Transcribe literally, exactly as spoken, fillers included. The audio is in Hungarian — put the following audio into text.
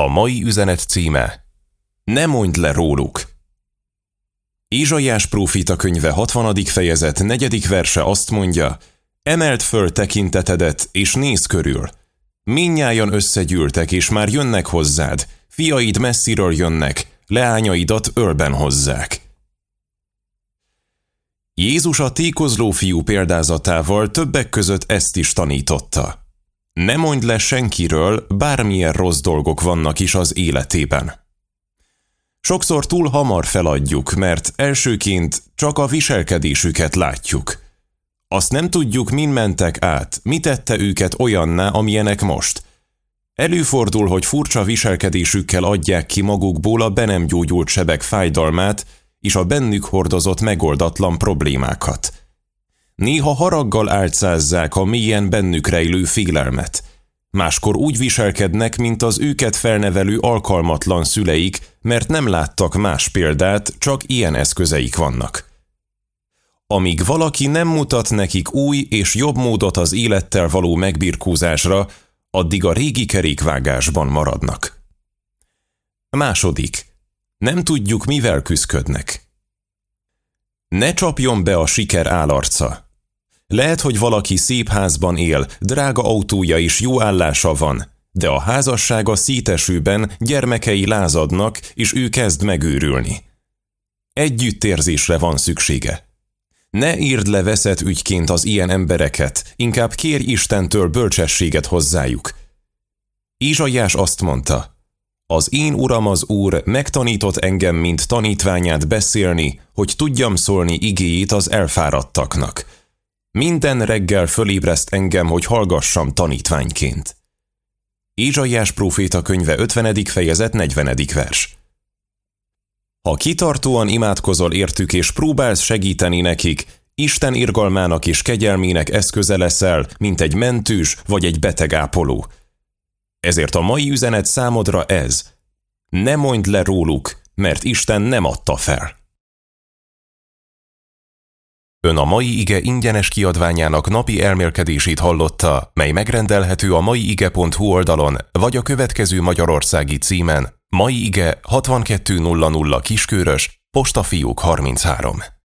A mai üzenet címe: Ne mondd le róluk! Ézsaiás próféta könyve hatvanadik fejezet negyedik verse azt mondja: Emeld föl tekintetedet, és nézz körül. Mindnyájan összegyűltek, és már jönnek hozzád, fiaid messziről jönnek, leányaidat ölben hozzák. Jézus a tékozló fiú példázatával többek között ezt is tanította. Ne mondj le senkiről, bármilyen rossz dolgok vannak is az életében. Sokszor túl hamar feladjuk, mert elsőként csak a viselkedésüket látjuk. Azt nem tudjuk, min mentek át, mi tette őket olyanná, amilyenek most. Előfordul, hogy furcsa viselkedésükkel adják ki magukból a be nem gyógyult sebek fájdalmát és a bennük hordozott megoldatlan problémákat. Néha haraggal álcázzák a mélyen bennük rejlő félelmet. Máskor úgy viselkednek, mint az őket felnevelő alkalmatlan szüleik, mert nem láttak más példát, csak ilyen eszközeik vannak. Amíg valaki nem mutat nekik új és jobb módot az élettel való megbirkózásra, addig a régi kerékvágásban maradnak. Második. Nem tudjuk, mivel küszködnek. Ne csapjon be a siker állarca. Lehet, hogy valaki szép házban él, drága autója és jó állása van, de a házassága szétesőben, gyermekei lázadnak, és ő kezd megőrülni. Együttérzésre van szüksége. Ne írd le veszett ügyként az ilyen embereket, inkább kérj Istentől bölcsességet hozzájuk. Ézsaiás azt mondta: Az én Uram az Úr megtanított engem, mint tanítványát beszélni, hogy tudjam szólni igéjét az elfáradtaknak. Minden reggel fölébreszt engem, hogy hallgassam tanítványként. Ézsaiás próféta könyve ötvenedik fejezet negyvenedik vers. Ha kitartóan imádkozol értük és próbálsz segíteni nekik, Isten irgalmának és kegyelmének eszköze leszel, mint egy mentős vagy egy betegápoló. Ezért a mai üzenet számodra ez: ne mondd le róluk, mert Isten nem adta fel. Ön a mai ige ingyenes kiadványának napi elmélkedését hallotta, mely megrendelhető a maiige pont hu oldalon, vagy a következő magyarországi címen: Mai Ige hatvankettő nulla nulla Kiskörös, Postafiók harminchárom.